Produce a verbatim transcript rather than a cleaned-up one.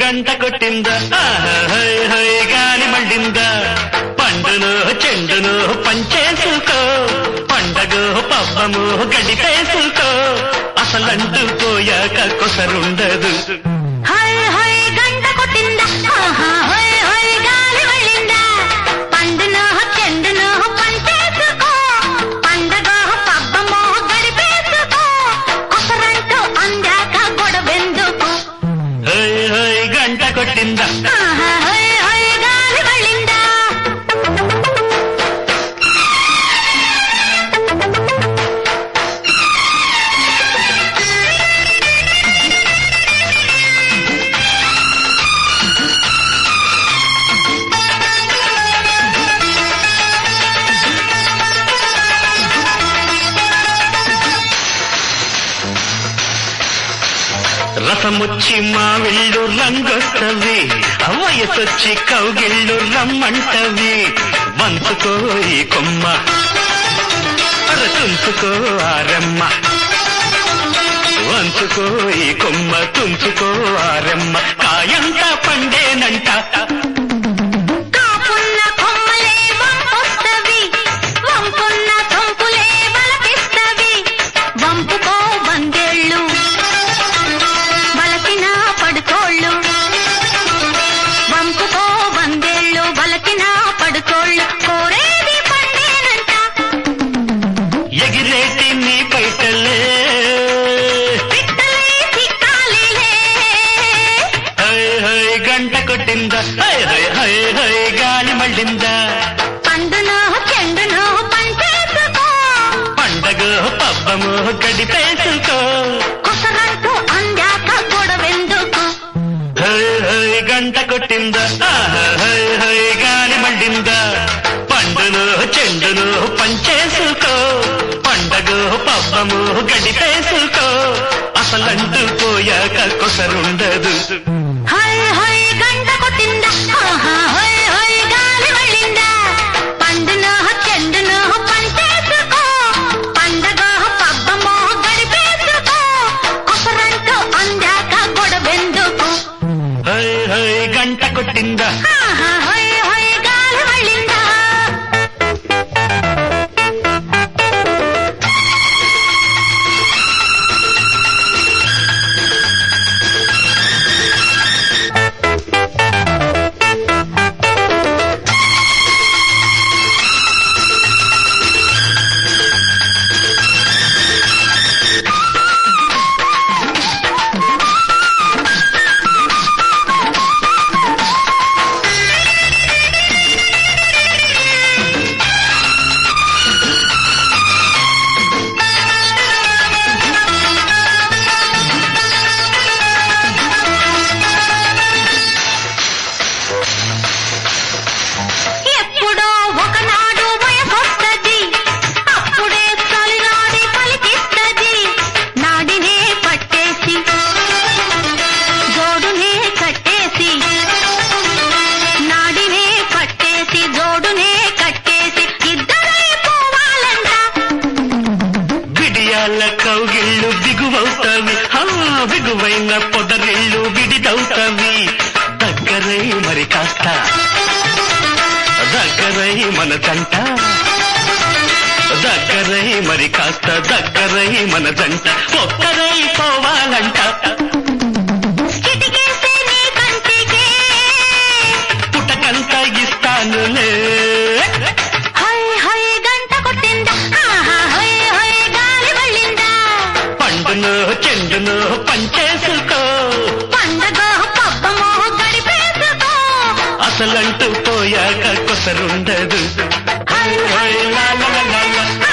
గంట కొట్టిందా high high గాలి మళ్ళిందా పండును చెండును పంచేసుకో పండగో పబ్బము గడిపేసుకో అసలంటూ పోయాక కొసరుండదు హై హై గంట కొట్టిందా హై హై గాలి మళ్ళిందా పండును చెండును పంచేసుకో పండగో పబ్బము గడిపేసుకో అసలంటూ అందాక గొడవెందుకు హై హై గంట కొట్టిందా హై హై గాలి మళ్ళిందా రసముచ్చి మా విళ్ళు రంగొస్తవి వయసొచ్చి కౌగిళ్ళు రమ్మంటవి వంచుకో ఈ కొమ్మ తుంచుకో ఆరమ్మ వంచుకో ఈ కొమ్మ తుంచుకో ఆరమ్మ కాయంత పండేనంట ఎగిరేటి నీ పైటలే హై హై గంట కొట్టిందా హై హై హై హై గాలి మళ్ళిందా పండును చెండును పంచేసుకో పండగ పబ్బము గడిపేసుకో కొసరంటూ అందాక గొడవెందుకు హై హై గంట కొట్టిందా హై హై గాలి మళ్ళిందా పండును చెండును పంచేసుకో పండగ పబ్బము గడిపేసుకో అసలంటూ పోయాక కొసరుండదు హై హై గంట కొట్టిందా హై హై గాలి మళ్ళిందా పండును చెండును పంచేసుకో పండగ పబ్బము గడిపేసుకో కొసరంటూ అందాక గొడవెందుకు హై హై గంట కొట్టిందా హై హై గాలి మళ్ళిందా ఎప్పుడో ఒకనాడు వయసొస్తది అప్పుడే చలినాడి పలికిస్తది నాడినే పట్టేసి జోడునే కట్టేసి నాడినే పట్టేసి జోడునే కట్టేసి ఇద్దరై పోవాలంట బిడియాల కౌగిళ్ళు బిగువవుతావి బిగువైన పొదరిళ్ళు విడిదవుతావి దగ్గరై మరి కాస్త దగ్గరై మన జంట దగ్గరై మరి కాస్త దగ్గరై మన జంట ఒక్కరై పోవాలంట చిటికేసే నీ కంటికే పుటకంత ఇస్తానులే హై హై గంట కొట్టిందా హై హై గాలి మళ్ళిందా పండును చెండును పంచేసుకో పండగ పబ్బము గడిపేసుకో అసలంటూ పోయాక కొసరుండదు హై హై లా లా లా లా.